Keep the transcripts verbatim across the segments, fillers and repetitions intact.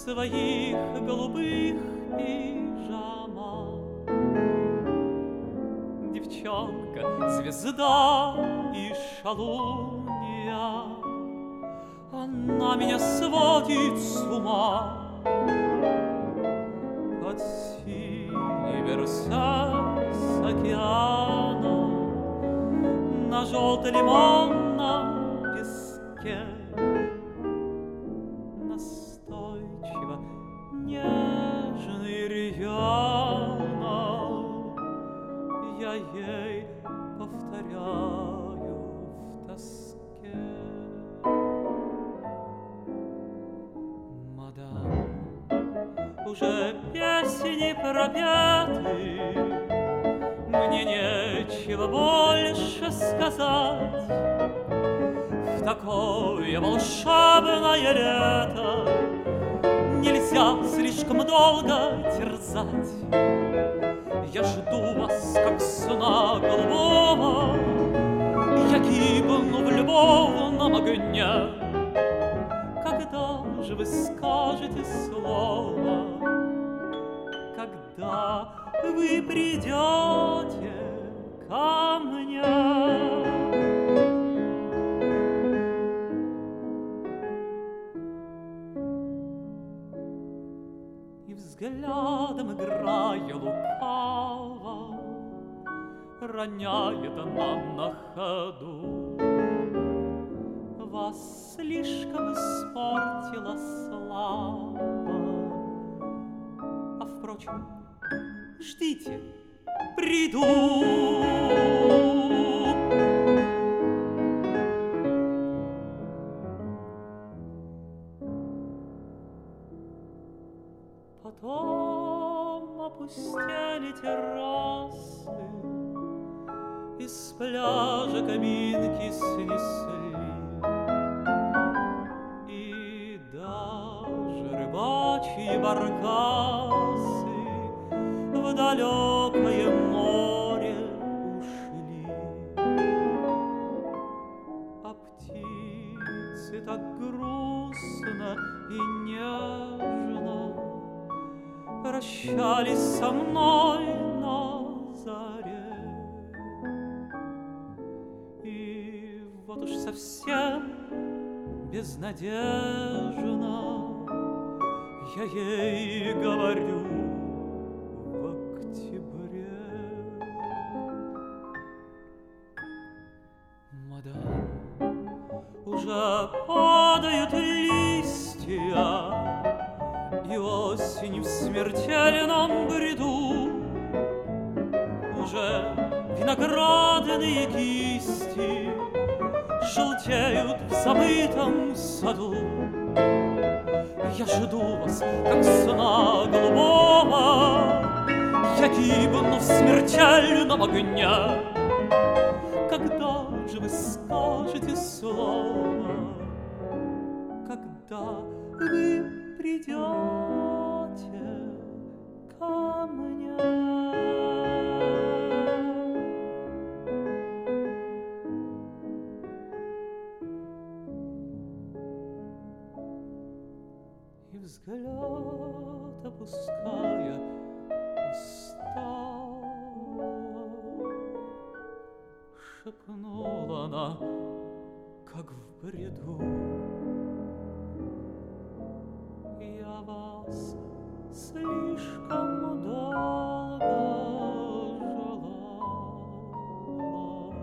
своих голубых пижамах. Девчонка, звезда и шалунья, она меня сводит с ума. Под синими паруса с океана на желто-лимонном песке настойчиво, нежно и рьяно я ей повторяю в тоске. Мадам, уже песни пропеты, мне нечего больше сказать. В такое волшебное лето нельзя слишком долго терзать. Я жду вас, как сна голубого, я гибну в любовном огне. Когда же вы скажете слово? Когда вы придете ко мне? И взглядом играя лукаво роняет она на ходу: вас слишком испортила слава. А впрочем, ждите, приду. Потом опустели террасы, из пляжа каминки снесли, и даже рыбачьи баркасы в далекое море ушли. А птицы так грустно и нежно прощались со мной на заре. И вот уж совсем безнадежно я ей говорю в октябре: мадам, уже падают листья, и осень в смертельном бреду. Уже виноградные кисти желтеют в забытом саду. Я жду вас, как сна голубого, я гибну в смертельном огне. Когда же вы скажете слово? Когда вы придете ко мне? И взгляд опуская устало, шепнула она, как в бреду: я вас слишком долго желала,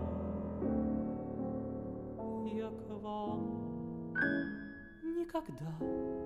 я к вам никогда